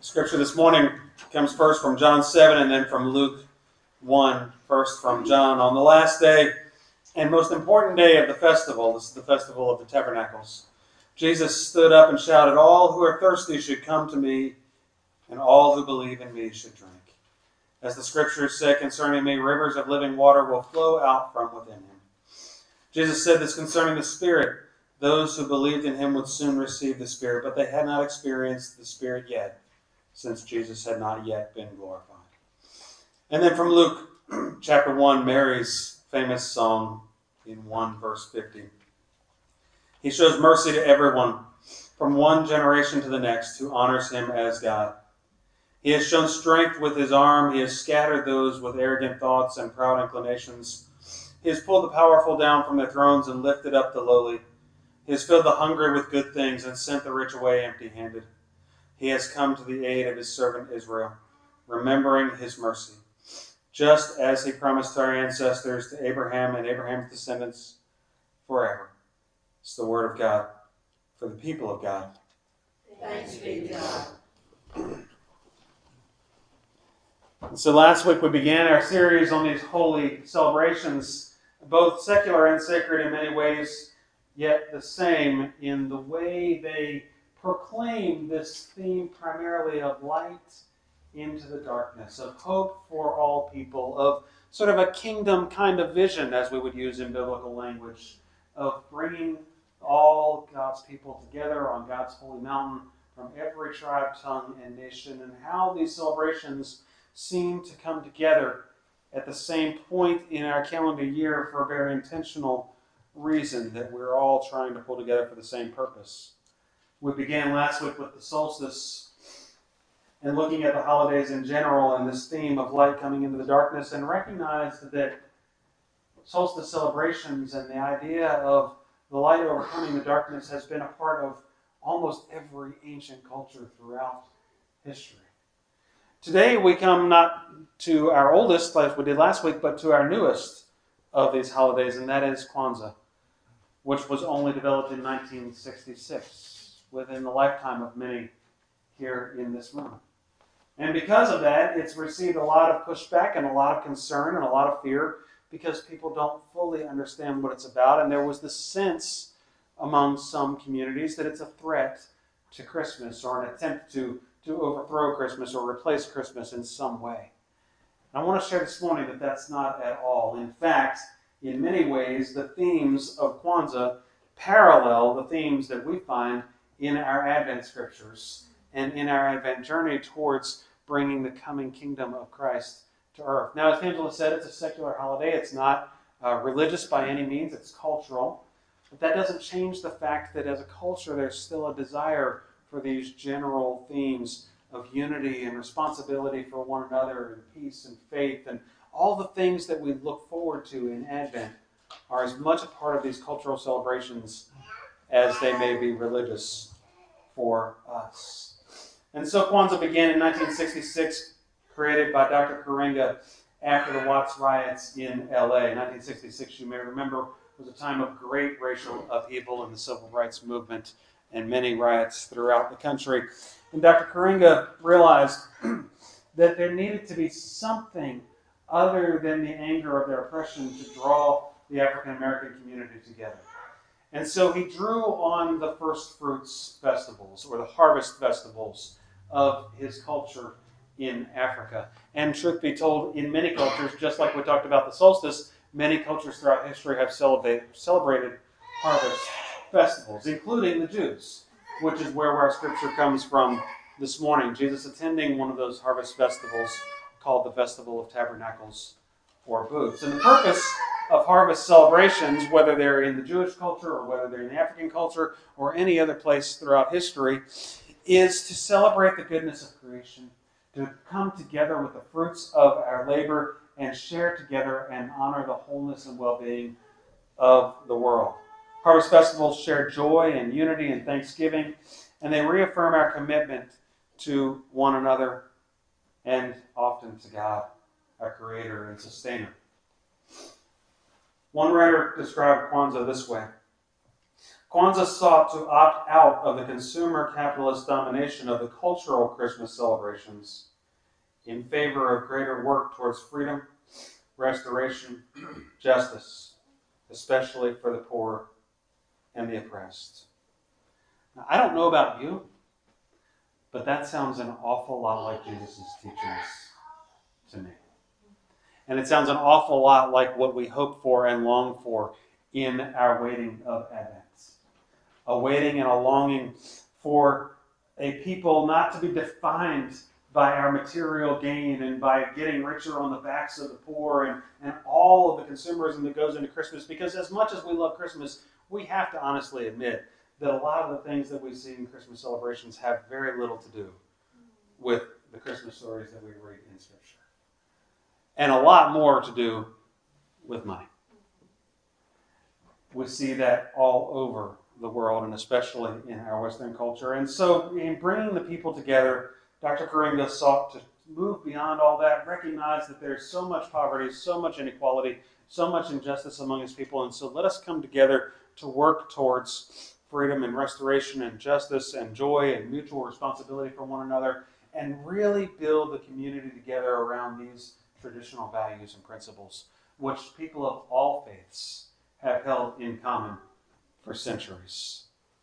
Scripture this morning comes first from John 7 and then from Luke 1. First from John. On the last day and most important day of the festival, this is the festival of the Tabernacles, Jesus stood up and shouted, "All who are thirsty should come to me, and all who believe in me should drink. As the Scriptures say concerning me, rivers of living water will flow out from within him." Jesus said this concerning the Spirit. Those who believed in him would soon receive the Spirit, but they had not experienced the Spirit yet, since Jesus had not yet been glorified. And then from Luke chapter 1, Mary's famous song in 1 verse 50. He shows mercy to everyone, from one generation to the next, who honors him as God. He has shown strength with his arm. He has scattered those with arrogant thoughts and proud inclinations. He has pulled the powerful down from their thrones and lifted up the lowly. He has filled the hungry with good things and sent the rich away empty-handed. He has come to the aid of his servant Israel, remembering his mercy, just as he promised to our ancestors, to Abraham and Abraham's descendants forever. It's the word of God for the people of God. Thanks be to God. So last week we began our series on these holy celebrations, both secular and sacred in many ways, yet the same in the way they proclaim this theme primarily of light into the darkness, of hope for all people, of sort of a kingdom kind of vision, as we would use in biblical language, of bringing all God's people together on God's holy mountain from every tribe, tongue, and nation, and how these celebrations seem to come together at the same point in our calendar year for a very intentional reason, that we're all trying to pull together for the same purpose. We began last week with the solstice and looking at the holidays in general and this theme of light coming into the darkness, and recognized that solstice celebrations and the idea of the light overcoming the darkness has been a part of almost every ancient culture throughout history. Today we come not to our oldest, like we did last week, but to our newest of these holidays, and that is Kwanzaa, which was only developed in 1966, within the lifetime of many here in this room. And because of that, it's received a lot of pushback and a lot of concern and a lot of fear, because people don't fully understand what it's about, and there was this sense among some communities that it's a threat to Christmas, or an attempt to overthrow Christmas or replace Christmas in some way. And I want to share this morning that that's not at all. In fact, in many ways, the themes of Kwanzaa parallel the themes that we find in our Advent scriptures and in our Advent journey towards bringing the coming kingdom of Christ to earth. Now, as Angela said, it's a secular holiday. It's not religious by any means. It's cultural. But that doesn't change the fact that as a culture, there's still a desire for these general themes of unity and responsibility for one another and peace and faith, and all the things that we look forward to in Advent are as much a part of these cultural celebrations as they may be religious for us. And so Kwanzaa began in 1966, created by Dr. Karenga after the Watts riots in LA. 1966, you may remember, was a time of great racial upheaval in the civil rights movement and many riots throughout the country. And Dr. Karenga realized that there needed to be something other than the anger of their oppression to draw the African American community together. And so he drew on the first fruits festivals, or the harvest festivals of his culture in Africa. And truth be told, in many cultures, just like we talked about the solstice, many cultures throughout history have celebrated harvest festivals, including the Jews, which is where our scripture comes from this morning. Jesus attending one of those harvest festivals called the Festival of Tabernacles or Booths. And the purpose of harvest celebrations, whether they're in the Jewish culture or whether they're in the African culture or any other place throughout history, is to celebrate the goodness of creation, to come together with the fruits of our labor and share together and honor the wholeness and well-being of the world. Harvest festivals share joy and unity and thanksgiving, and they reaffirm our commitment to one another and often to God, our Creator and Sustainer. One writer described Kwanzaa this way: Kwanzaa sought to opt out of the consumer capitalist domination of the cultural Christmas celebrations in favor of greater work towards freedom, restoration, justice, especially for the poor and the oppressed. Now, I don't know about you, but that sounds an awful lot like Jesus' teachings to me. And it sounds an awful lot like what we hope for and long for in our waiting of Advent. A waiting and a longing for a people not to be defined by our material gain and by getting richer on the backs of the poor and all of the consumerism that goes into Christmas. Because as much as we love Christmas, we have to honestly admit that a lot of the things that we see in Christmas celebrations have very little to do with the Christmas stories that we read in Scripture. And a lot more to do with money. We see that all over the world, and especially in our Western culture. And so in bringing the people together, Dr. Karinga sought to move beyond all that, recognize that there's so much poverty, so much inequality, so much injustice among his people. And so let us come together to work towards freedom and restoration and justice and joy and mutual responsibility for one another, and really build the community together around these traditional values and principles, which people of all faiths have held in common for centuries.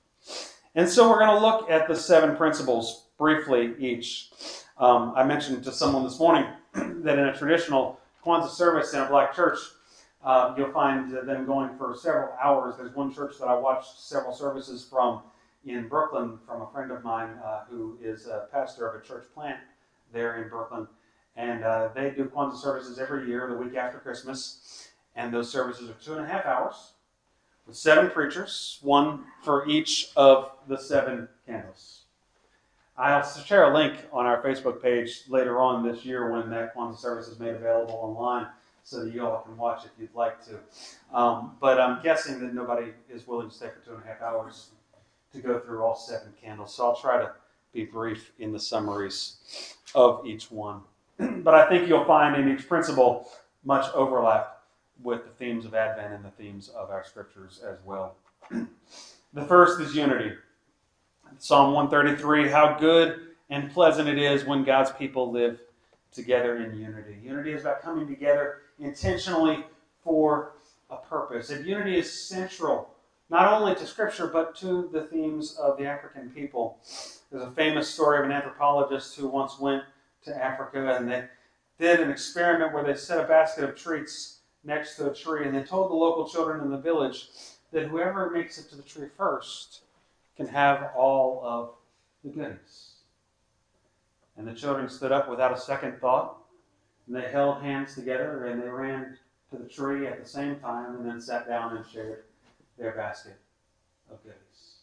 And so we're going to look at the 7 principles briefly each. I mentioned to someone this morning that in a traditional Kwanzaa service in a black church, you'll find them going for several hours. There's one church that I watched several services from in Brooklyn from a friend of mine who is a pastor of a church plant there in Brooklyn. And they do Kwanzaa services every year, the week after Christmas. And those services are 2.5 hours. With 7 preachers, one for each of the 7 candles. I'll share a link on our Facebook page later on this year when that Kwanzaa service is made available online so that you all can watch if you'd like to. But I'm guessing that nobody is willing to stay for 2.5 hours to go through all 7 candles. So I'll try to be brief in the summaries of each one. But I think you'll find in each principle much overlap with the themes of Advent and the themes of our scriptures as well. The first is unity. Psalm 133, how good and pleasant it is when God's people live together in unity. Unity is about coming together intentionally for a purpose. And unity is central, not only to Scripture, but to the themes of the African people. There's a famous story of an anthropologist who once went to Africa, and they did an experiment where they set a basket of treats next to a tree, and they told the local children in the village that whoever makes it to the tree first can have all of the goodies. And the children stood up without a second thought, and they held hands together, and they ran to the tree at the same time, and then sat down and shared their basket of goodies.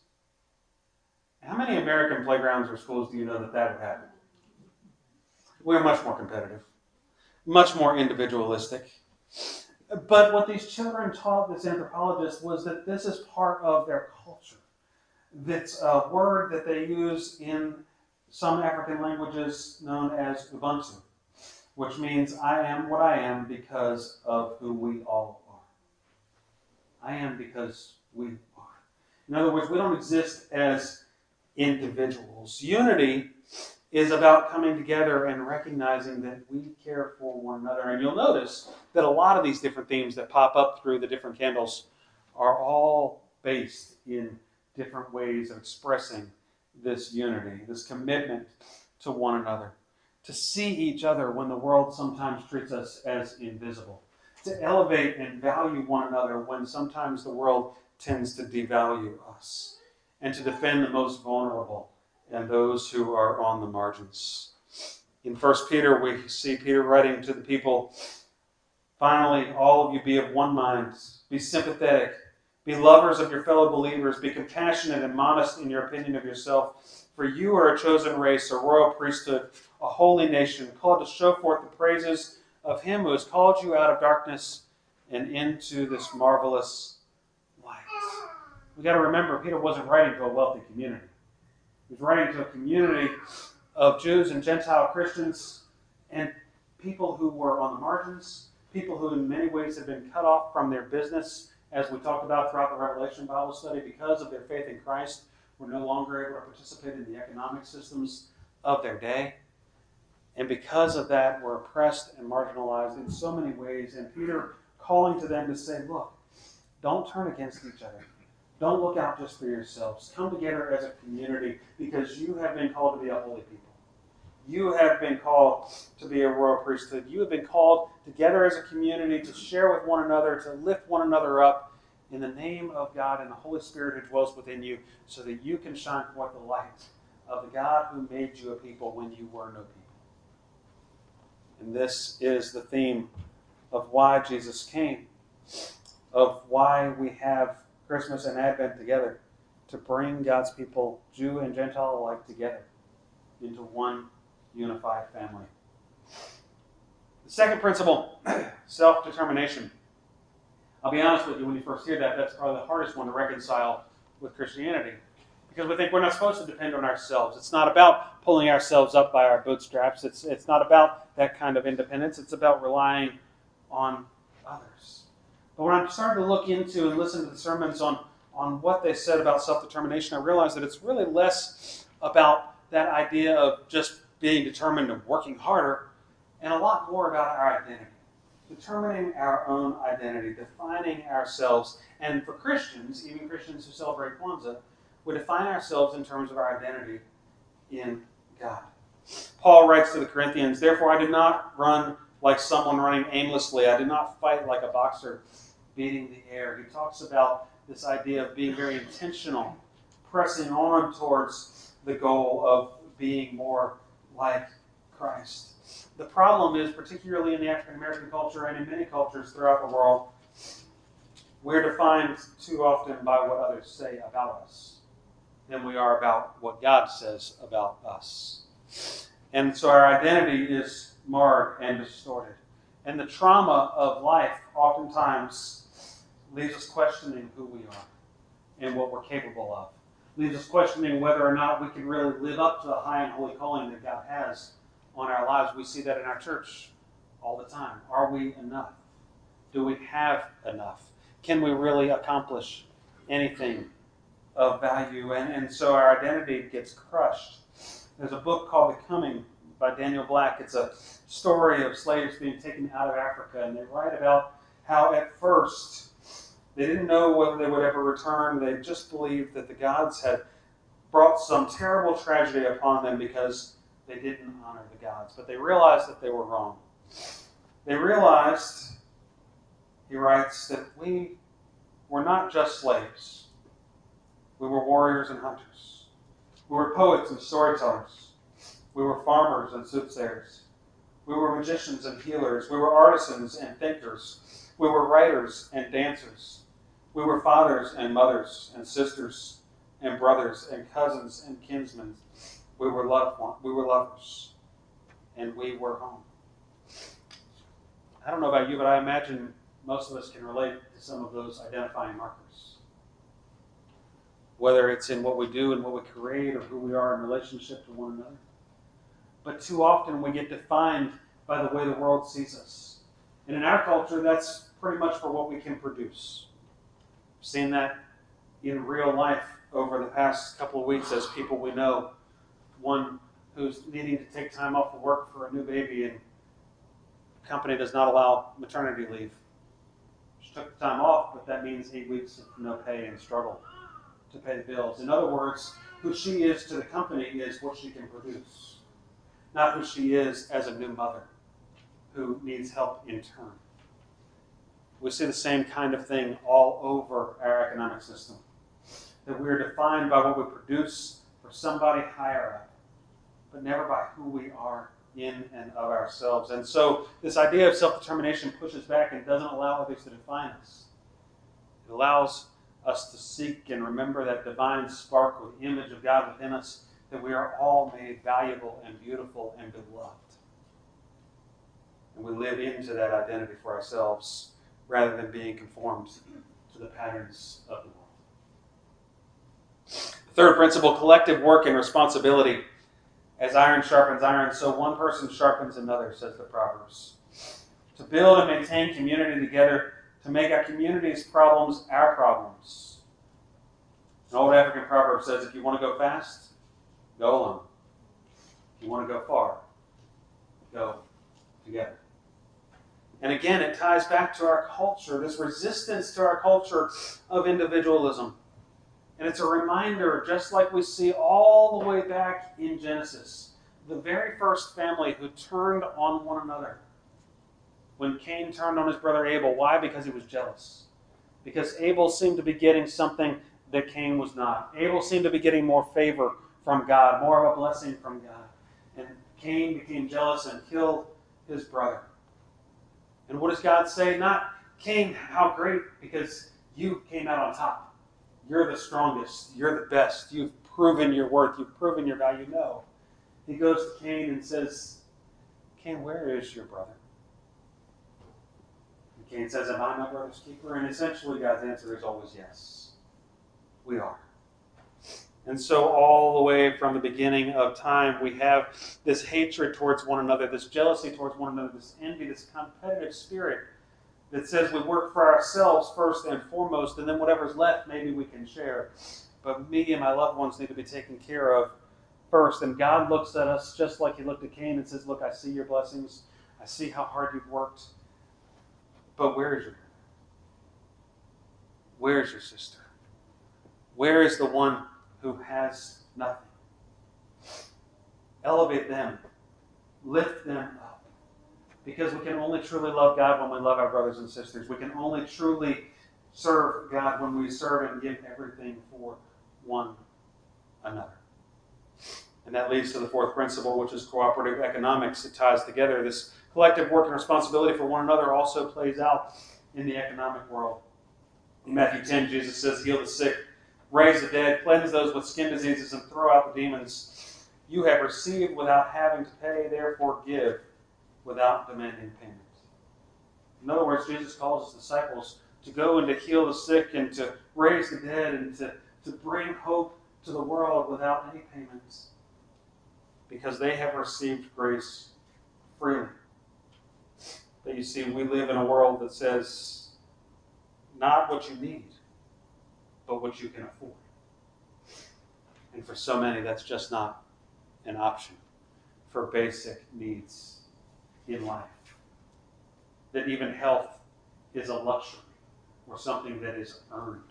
How many American playgrounds or schools do you know that would happen? We're much more competitive, much more individualistic. But what these children taught this anthropologist was that this is part of their culture. That's a word that they use in some African languages known as Ubuntu, which means I am what I am because of who we all are. I am because we are. In other words, we don't exist as individuals. Unity is about coming together and recognizing that we care for one another. And you'll notice that a lot of these different themes that pop up through the different candles are all based in different ways of expressing this unity, this commitment to one another, to see each other when the world sometimes treats us as invisible, to elevate and value one another when sometimes the world tends to devalue us, and to defend the most vulnerable and those who are on the margins. In 1 Peter, we see Peter writing to the people, finally, all of you be of one mind, be sympathetic, be lovers of your fellow believers, be compassionate and modest in your opinion of yourself, for you are a chosen race, a royal priesthood, a holy nation, called to show forth the praises of him who has called you out of darkness and into this marvelous light. We've got to remember, Peter wasn't writing to a wealthy community. He was writing to a community of Jews and Gentile Christians and people who were on the margins, people who in many ways had been cut off from their business as we talked about throughout the Revelation Bible study, because of their faith in Christ, were no longer able to participate in the economic systems of their day. And because of that, were oppressed and marginalized in so many ways. And Peter calling to them to say, look, don't turn against each other. Don't look out just for yourselves. Come together as a community because you have been called to be a holy people. You have been called to be a royal priesthood. You have been called together as a community to share with one another, to lift one another up in the name of God and the Holy Spirit who dwells within you so that you can shine forth the light of the God who made you a people when you were no people. And this is the theme of why Jesus came, of why we have Christmas and Advent together, to bring God's people, Jew and Gentile alike, together into one unified family. The second principle, self-determination. I'll be honest with you, when you first hear that, that's probably the hardest one to reconcile with Christianity. Because we think we're not supposed to depend on ourselves. It's not about pulling ourselves up by our bootstraps. It's not about that kind of independence. It's about relying on others. But when I'm starting to look into and listen to the sermons on what they said about self-determination, I realized that it's really less about that idea of just being determined and working harder, and a lot more about our identity. Determining our own identity, defining ourselves. And for Christians, even Christians who celebrate Kwanzaa, we define ourselves in terms of our identity in God. Paul writes to the Corinthians, therefore I did not run like someone running aimlessly. I did not fight like a boxer beating the air. He talks about this idea of being very intentional, pressing on towards the goal of being more like Christ. The problem is, particularly in the African American culture and in many cultures throughout the world, we're defined too often by what others say about us than we are about what God says about us. And so our identity is marred and distorted. And the trauma of life oftentimes leaves us questioning who we are and what we're capable of. Leaves us questioning whether or not we can really live up to the high and holy calling that God has on our lives. We see that in our church all the time. Are we enough? Do we have enough? Can we really accomplish anything of value? And so our identity gets crushed. There's a book called The Coming by Daniel Black. It's a story of slaves being taken out of Africa, and they write about how at first they didn't know whether they would ever return. They just believed that the gods had brought some terrible tragedy upon them because they didn't honor the gods. But they realized that they were wrong. They realized, he writes, that we were not just slaves. We were warriors and hunters. We were poets and storytellers. We were farmers and soothsayers. We were magicians and healers. We were artisans and thinkers. We were writers and dancers. We were fathers and mothers and sisters and brothers and cousins and kinsmen. We were lovers, and we were home. I don't know about you, but I imagine most of us can relate to some of those identifying markers. Whether it's in what we do and what we create or who we are in relationship to one another. But too often we get defined by the way the world sees us. And in our culture, that's pretty much for what we can produce. We've seen that in real life over the past couple of weeks as people we know. One who's needing to take time off of work for a new baby, and the company does not allow maternity leave. She took the time off, but that means 8 weeks of no pay and struggle to pay the bills. In other words, who she is to the company is what she can produce, not who she is as a new mother who needs help in turn. We see the same kind of thing all over our economic system, that we are defined by what we produce for somebody higher up, but never by who we are in and of ourselves. And so this idea of self-determination pushes back and doesn't allow others to define us. It allows us to seek and remember that divine spark or the image of God within us, that we are all made valuable and beautiful and beloved. And we live into that identity for ourselves rather than being conformed to the patterns of the world. The third principle, collective work and responsibility. As iron sharpens iron, so one person sharpens another, says the Proverbs. To build and maintain community together to make our community's problems our problems. An old African proverb says, if you want to go fast, go alone. If you want to go far, go together. And again, it ties back to our culture, this resistance to our culture of individualism. And it's a reminder, just like we see all the way back in Genesis, the very first family who turned on one another. When Cain turned on his brother Abel, why? Because he was jealous. Because Abel seemed to be getting something that Cain was not. Abel seemed to be getting more favor from God, more of a blessing from God. And Cain became jealous and killed his brother. And what does God say? Not, Cain, how great, because you came out on top. You're the strongest. You're the best. You've proven your worth. You've proven your value. No. He goes to Cain and says, Cain, where is your brother? And Cain says, am I my brother's keeper? And essentially God's answer is always yes. We are. And so all the way from the beginning of time, we have this hatred towards one another, this jealousy towards one another, this envy, this competitive spirit that says we work for ourselves first and foremost, and then whatever's left, maybe we can share. But me and my loved ones need to be taken care of first. And God looks at us just like he looked at Cain and says, look, I see your blessings. I see how hard you've worked. But where is your brother? Where is your sister? Where is the one who has nothing? Elevate them. Lift them up. Because we can only truly love God when we love our brothers and sisters. We can only truly serve God when we serve and give everything for one another. And that leads to the fourth principle, which is cooperative economics. It ties together. This collective work and responsibility for one another also plays out in the economic world. In Matthew 10, Jesus says, heal the sick, raise the dead, cleanse those with skin diseases, and throw out the demons. You have received without having to pay, therefore give without demanding payment. In other words, Jesus calls his disciples to go and to heal the sick and to raise the dead and to bring hope to the world without any payments, because they have received grace freely. But you see, we live in a world that says, not what you need, but what you can afford. And for so many, that's just not an option for basic needs in life. That even health is a luxury or something that is earned.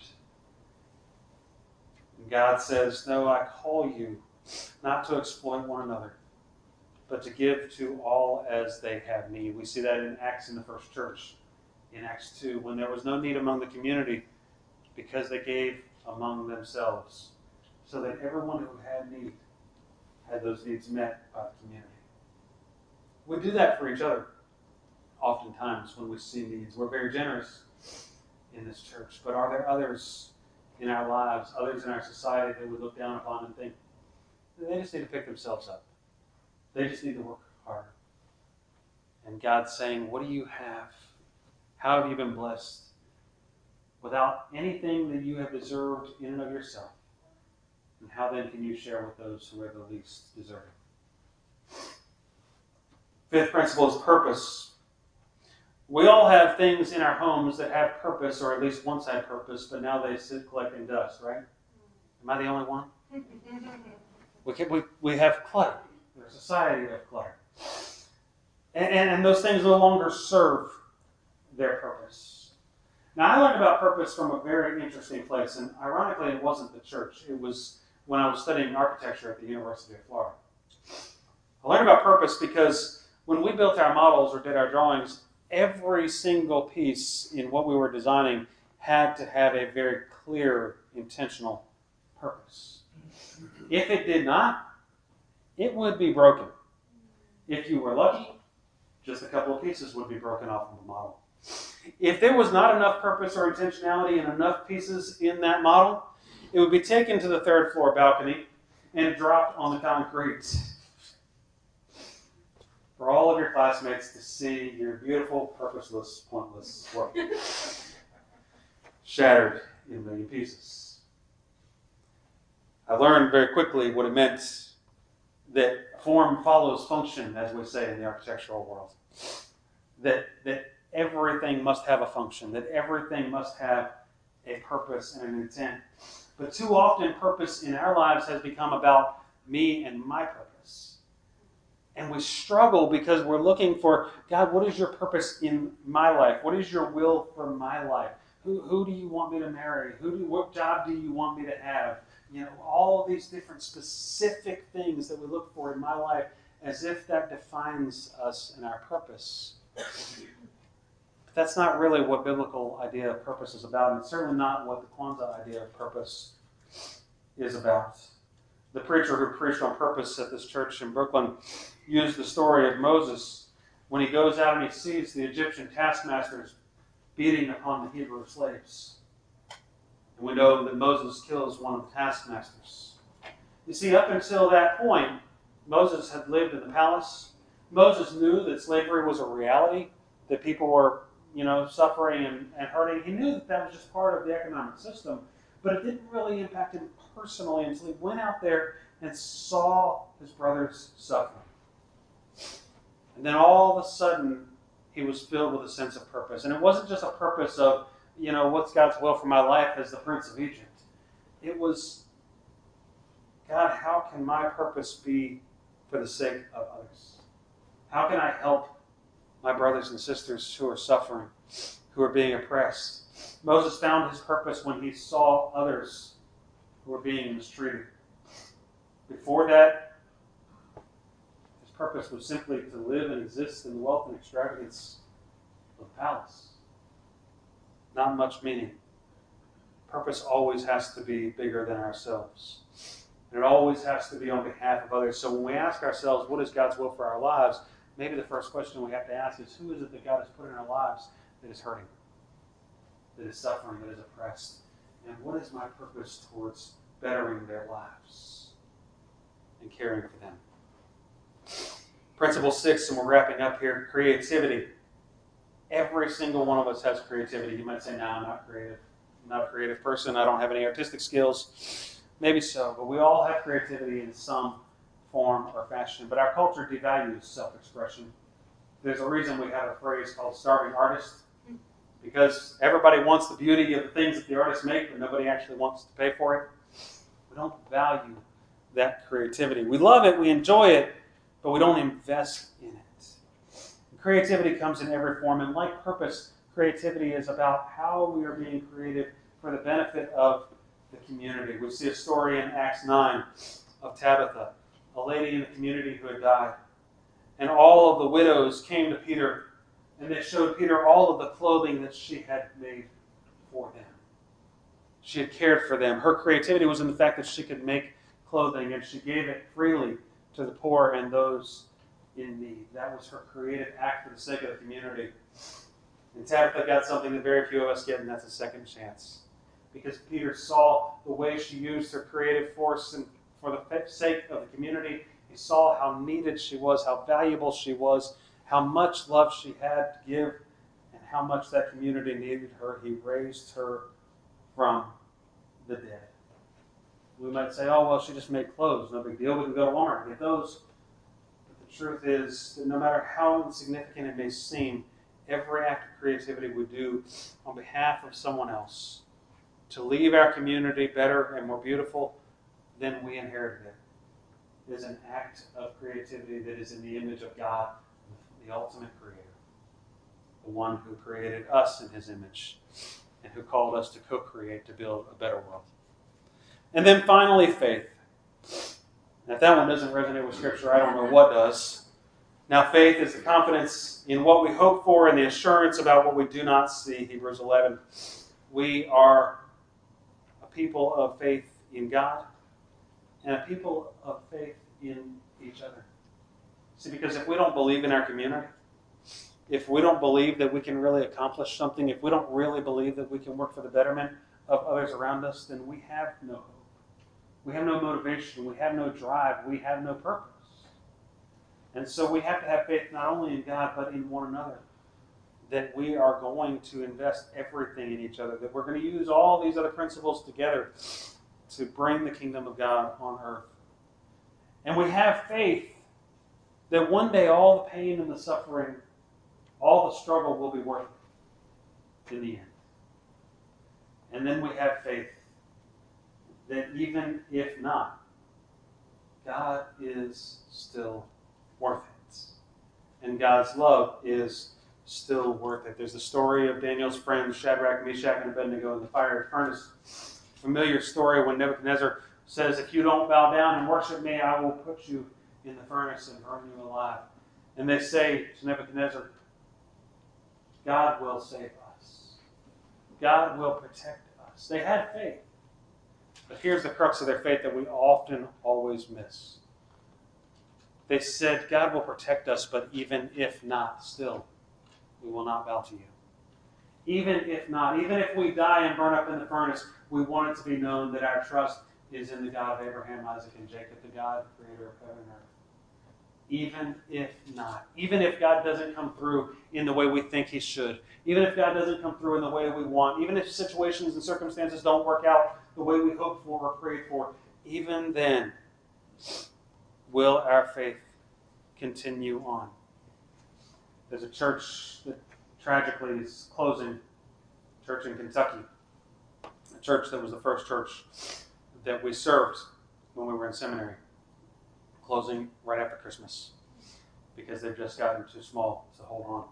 And God says, no, I call you not to exploit one another, but to give to all as they have need. We see that in Acts in the first church. In Acts 2, when there was no need among the community, because they gave among themselves, so that everyone who had need had those needs met by the community. We do that for each other oftentimes when we see needs. We're very generous in this church, but are there others in our lives, others in our society that we look down upon and think, they just need to pick themselves up. They just need to work harder. And God's saying, what do you have? How have you been blessed? Without anything that you have deserved in and of yourself. And how then can you share with those who are the least deserving? Fifth principle is purpose. We all have things in our homes that have purpose, or at least once had purpose, but now they sit collecting dust, right? Am I the only one? We have clutter. We're a society of clutter. And those things no longer serve their purpose. Now, I learned about purpose from a very interesting place, and ironically, it wasn't the church. It was when I was studying architecture at the University of Florida. I learned about purpose because when we built our models or did our drawings, every single piece in what we were designing had to have a very clear, intentional purpose. If it did not, it would be broken. If you were lucky, just a couple of pieces would be broken off of the model. If there was not enough purpose or intentionality and enough pieces in that model, it would be taken to the third floor balcony and dropped on the concrete for all of your classmates to see your beautiful, purposeless, pointless work. Shattered in a million pieces. I learned very quickly what it meant that form follows function, as we say in the architectural world. That everything must have a function, that everything must have a purpose and an intent. But too often, purpose in our lives has become about me and my purpose. And we struggle because we're looking for, God, what is your purpose in my life? What is your will for my life? Who do you want me to marry? What job do you want me to have? All of these different specific things that we look for in my life as if that defines us and our purpose. But that's not really what biblical idea of purpose is about, and it's certainly not what the Kwanzaa idea of purpose is about. The preacher who preached on purpose at this church in Brooklyn used the story of Moses when he goes out and he sees the Egyptian taskmasters beating upon the Hebrew slaves. And we know that Moses kills one of the taskmasters. You see, up until that point, Moses had lived in the palace. Moses knew that slavery was a reality, that people were, suffering and hurting. He knew that was just part of the economic system, but it didn't really impact him personally until he went out there and saw his brothers suffering. And then all of a sudden, he was filled with a sense of purpose. And it wasn't just a purpose of, what's God's will for my life as the Prince of Egypt. It was, God, how can my purpose be for the sake of others? How can I help my brothers and sisters who are suffering, who are being oppressed? Moses found his purpose when he saw others who were being mistreated. Before that, his purpose was simply to live and exist in the wealth and extravagance of the palace. Not much meaning. Purpose always has to be bigger than ourselves. And it always has to be on behalf of others. So when we ask ourselves, what is God's will for our lives? Maybe the first question we have to ask is, who is it that God has put in our lives that is hurting, that is suffering, that is oppressed? And what is my purpose towards bettering their lives and caring for them? Principle 6, and we're wrapping up here, creativity. Every single one of us has creativity. You might say, no, I'm not creative. I'm not a creative person. I don't have any artistic skills. Maybe so, but we all have creativity in some form or fashion. But our culture devalues self-expression. There's a reason we have a phrase called starving artist, because everybody wants the beauty of the things that the artists make, but nobody actually wants to pay for it. We don't value that creativity. We love it, we enjoy it, but we don't invest in it. Creativity comes in every form, and like purpose, creativity is about how we are being creative for the benefit of the community. We see a story in Acts 9 of Tabitha, a lady in the community who had died. And all of the widows came to Peter, and they showed Peter all of the clothing that she had made for them. She had cared for them. Her creativity was in the fact that she could make clothing, and she gave it freely to the poor and those in need. That was her creative act for the sake of the community. And Tabitha got something that very few of us get, and that's a second chance. Because Peter saw the way she used her creative force and for the sake of the community. He saw how needed she was, how valuable she was, how much love she had to give, and how much that community needed her. He raised her from the dead. We might say, oh, well, she just made clothes. No big deal. We can go to Walmart and get those. But the truth is that no matter how insignificant it may seem, every act of creativity we do on behalf of someone else to leave our community better and more beautiful than we inherited it is an act of creativity that is in the image of God, the ultimate creator, the one who created us in his image and who called us to co-create to build a better world. And then finally, faith. Now, if that one doesn't resonate with Scripture, I don't know what does. Now, faith is the confidence in what we hope for and the assurance about what we do not see. Hebrews 11. We are a people of faith in God and a people of faith in each other. See, because if we don't believe in our community, if we don't believe that we can really accomplish something, if we don't really believe that we can work for the betterment of others around us, then we have no hope. We have no motivation. We have no drive. We have no purpose. And so we have to have faith not only in God, but in one another. That we are going to invest everything in each other. That we're going to use all these other principles together to bring the kingdom of God on earth. And we have faith that one day all the pain and the suffering all the struggle will be worth it in the end. And then we have faith that even if not, God is still worth it. And God's love is still worth it. There's the story of Daniel's friends, Shadrach, Meshach, and Abednego in the fiery furnace. Familiar story when Nebuchadnezzar says, if you don't bow down and worship me, I will put you in the furnace and burn you alive. And they say to Nebuchadnezzar, God will save us. God will protect us. They had faith. But here's the crux of their faith that we often always miss. They said, God will protect us, but even if not, still, we will not bow to you. Even if not, even if we die and burn up in the furnace, we want it to be known that our trust is in the God of Abraham, Isaac, and Jacob, the God, creator of heaven and earth. Even if not, even if God doesn't come through in the way we think he should, even if God doesn't come through in the way we want, even if situations and circumstances don't work out the way we hoped for or prayed for, even then, will our faith continue on? There's a church that tragically is closing, a church in Kentucky, a church that was the first church that we served when we were in seminary, closing right after Christmas because they've just gotten too small to hold on.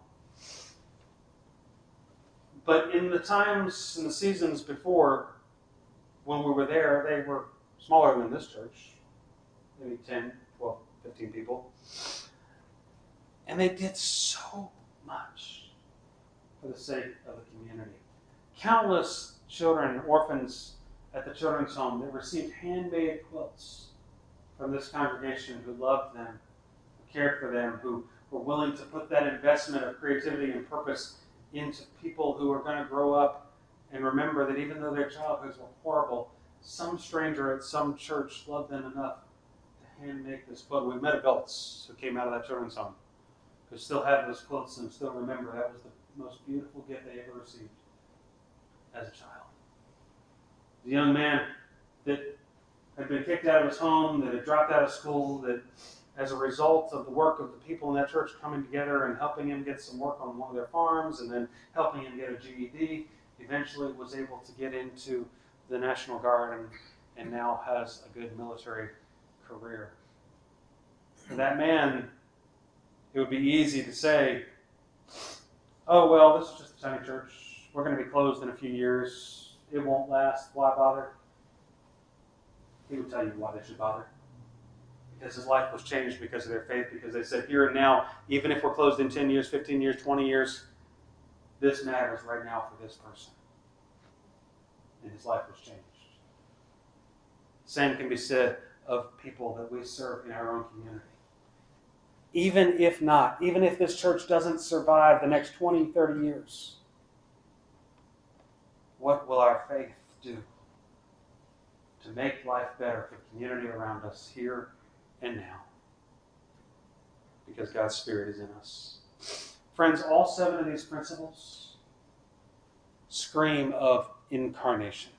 But in the times and the seasons before, when we were there, they were smaller than this church, maybe 10, 12, 15 people. And they did so much for the sake of the community. Countless children, orphans at the children's home that received handmade quilts from this congregation who loved them, who cared for them, who were willing to put that investment of creativity and purpose into people who are going to grow up and remember that even though their childhoods were horrible, some stranger at some church loved them enough to hand make this quilt. We met adults who came out of that children's home who still have those quilts and still remember that was the most beautiful gift they ever received as a child. The young man that had been kicked out of his home, that had dropped out of school, that as a result of the work of the people in that church coming together and helping him get some work on one of their farms and then helping him get a GED, eventually was able to get into the National Guard and now has a good military career. For that man, it would be easy to say, oh, well, this is just a tiny church. We're going to be closed in a few years. It won't last. Why bother? He would tell you why they should bother. Because his life was changed because of their faith, because they said, here and now, even if we're closed in 10 years, 15 years, 20 years, this matters right now for this person. And his life was changed. Same can be said of people that we serve in our own community. Even if not, even if this church doesn't survive the next 20, 30 years, what will our faith do to make life better for the community around us here and now? Because God's Spirit is in us. Friends, all 7 of these principles scream of incarnation,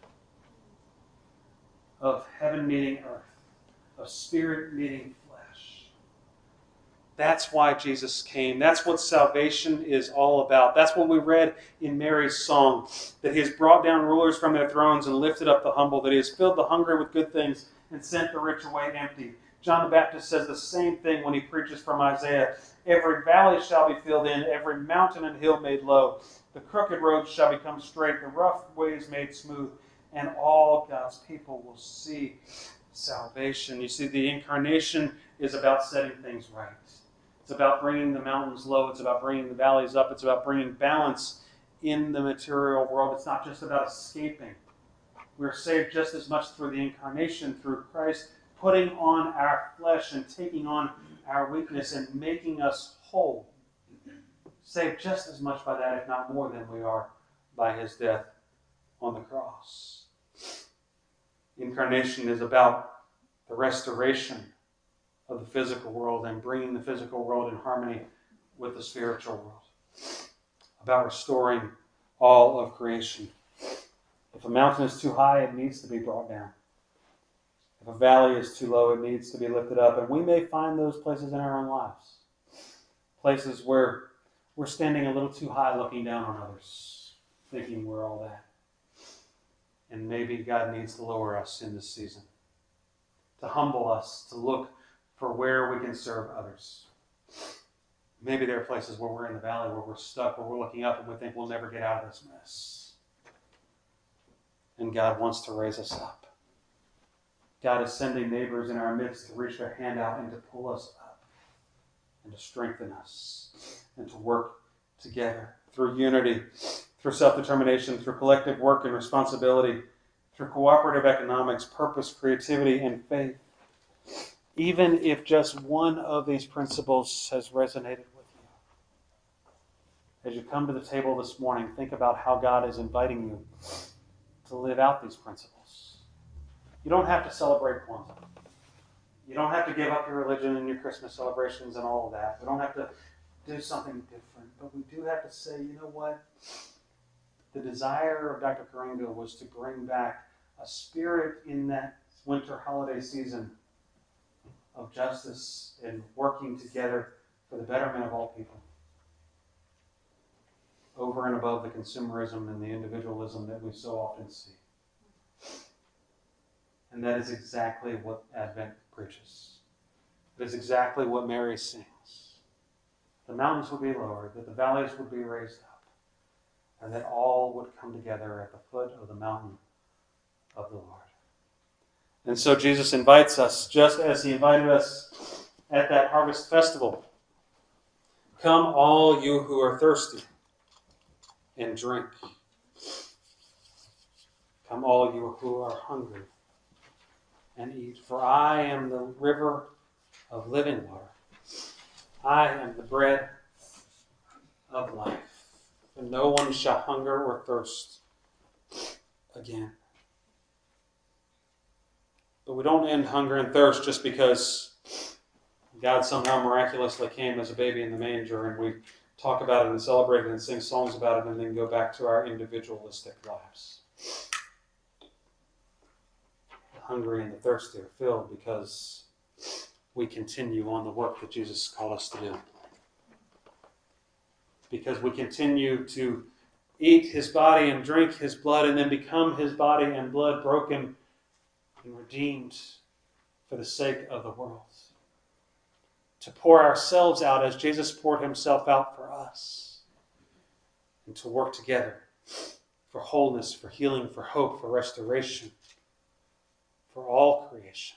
of heaven meeting earth, of Spirit meeting flesh. That's why Jesus came. That's what salvation is all about. That's what we read in Mary's song, that he has brought down rulers from their thrones and lifted up the humble, that he has filled the hungry with good things and sent the rich away empty. John the Baptist says the same thing when he preaches from Isaiah. Every valley shall be filled in, every mountain and hill made low. The crooked roads shall become straight, the rough ways made smooth, and all God's people will see salvation. You see, the incarnation is about setting things right. It's about bringing the mountains low. It's about bringing the valleys up. It's about bringing balance in the material world. It's not just about escaping. We're saved just as much through the incarnation, through Christ putting on our flesh and taking on our weakness and making us whole. Saved just as much by that, if not more, than we are by his death on the cross. Incarnation is about the restoration of the physical world and bringing the physical world in harmony with the spiritual world. About restoring all of creation. If a mountain is too high, it needs to be brought down. If a valley is too low, it needs to be lifted up. And we may find those places in our own lives. Places where we're standing a little too high looking down on others, thinking we're all that. And maybe God needs to lower us in this season, to humble us, to look for where we can serve others. Maybe there are places where we're in the valley, where we're stuck, where we're looking up and we think we'll never get out of this mess. And God wants to raise us up. God is sending neighbors in our midst to reach their hand out and to pull us up and to strengthen us and to work together through unity, through self-determination, through collective work and responsibility, through cooperative economics, purpose, creativity, and faith. Even if just one of these principles has resonated with you. As you come to the table this morning, think about how God is inviting you to live out these principles. You don't have to celebrate Kwanzaa. You don't have to give up your religion and your Christmas celebrations and all of that. We don't have to do something different. But we do have to say, you know what? The desire of Dr. Karenga was to bring back a spirit in that winter holiday season of justice and working together for the betterment of all people, over and above the consumerism and the individualism that we so often see. And that is exactly what Advent preaches. It is exactly what Mary sings. The mountains would be lowered, that the valleys would be raised up, and that all would come together at the foot of the mountain of the Lord. And so Jesus invites us, just as he invited us at that harvest festival. Come all you who are thirsty and drink. Come all you who are hungry and eat. For I am the river of living water. I am the bread of life. And no one shall hunger or thirst again. But we don't end hunger and thirst just because God somehow miraculously came as a baby in the manger and we talk about it and celebrate it and sing songs about it and then go back to our individualistic lives. The hungry and the thirsty are filled because we continue on the work that Jesus called us to do. Because we continue to eat his body and drink his blood and then become his body and blood broken and redeemed for the sake of the world. To pour ourselves out as Jesus poured himself out for us. And to work together for wholeness, for healing, for hope, for restoration, for all creation.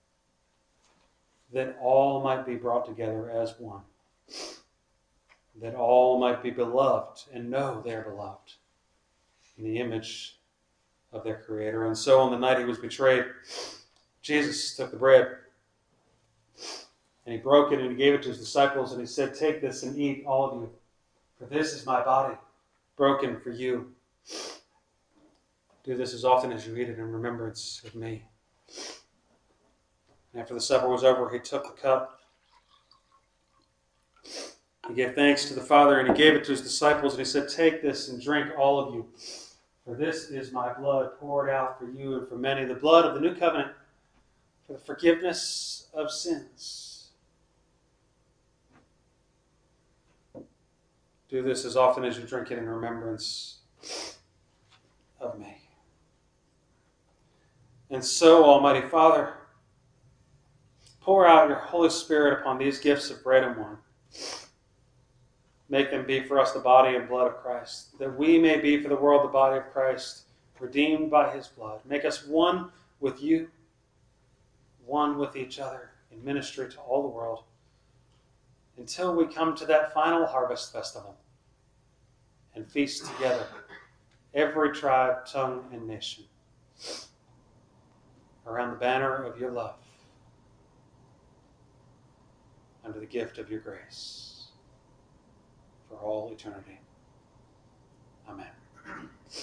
That all might be brought together as one. That all might be beloved and know they are beloved in the image of their Creator. And so on the night he was betrayed, Jesus took the bread and he broke it and he gave it to his disciples and he said, take this and eat, all of you, for this is my body broken for you. Do this as often as you eat it in remembrance of me. And after the supper was over, he took the cup. He gave thanks to the Father and he gave it to his disciples and he said, take this and drink, all of you, for this is my blood poured out for you and for many, the blood of the new covenant for the forgiveness of sins. Do this as often as you drink it in remembrance of me. And so, Almighty Father, pour out your Holy Spirit upon these gifts of bread and wine. Make them be for us the body and blood of Christ, that we may be for the world the body of Christ, redeemed by his blood. Make us one with you, one with each other in ministry to all the world, until we come to that final harvest festival and feast together, every tribe, tongue, and nation, around the banner of your love, under the gift of your grace, for all eternity. Amen.